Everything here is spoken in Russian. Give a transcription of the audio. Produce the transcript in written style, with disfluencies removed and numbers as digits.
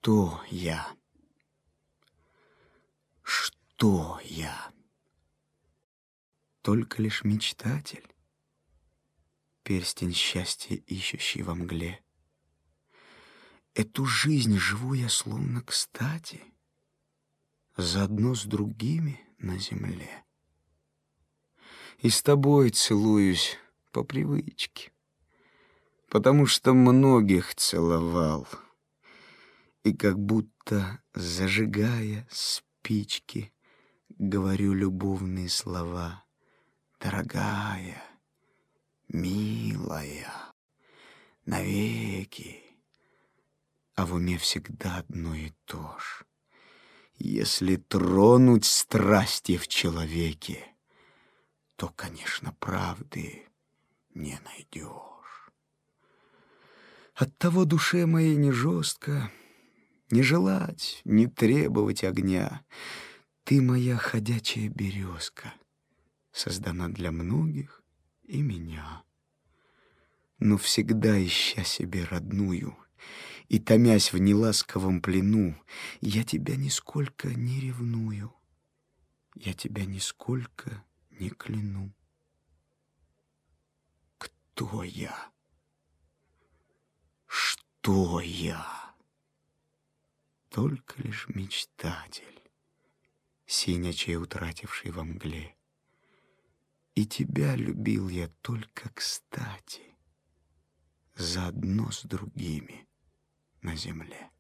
Что я? Что я? Только лишь мечтатель, перстень счастья, ищущий во мгле. Эту жизнь живу я словно кстати, заодно с другими на земле. И с тобой целуюсь по привычке, потому что многих целовал. И как будто, зажигая спички, говорю любовные слова. Дорогая, милая, навеки. А в уме всегда одно и то ж. Если тронуть страсти в человеке, то, конечно, правды не найдешь. Оттого душе моей не жестко не желать, не требовать огня. Ты моя ходячая березка, создана для многих и меня. Но всегда ища себе родную и томясь в неласковом плену, я тебя нисколько не ревную, я тебя нисколько не кляну. Кто я? Что я? Только лишь мечтатель, синячей утративший во мгле. И тебя любил я только кстати, заодно с другими на земле.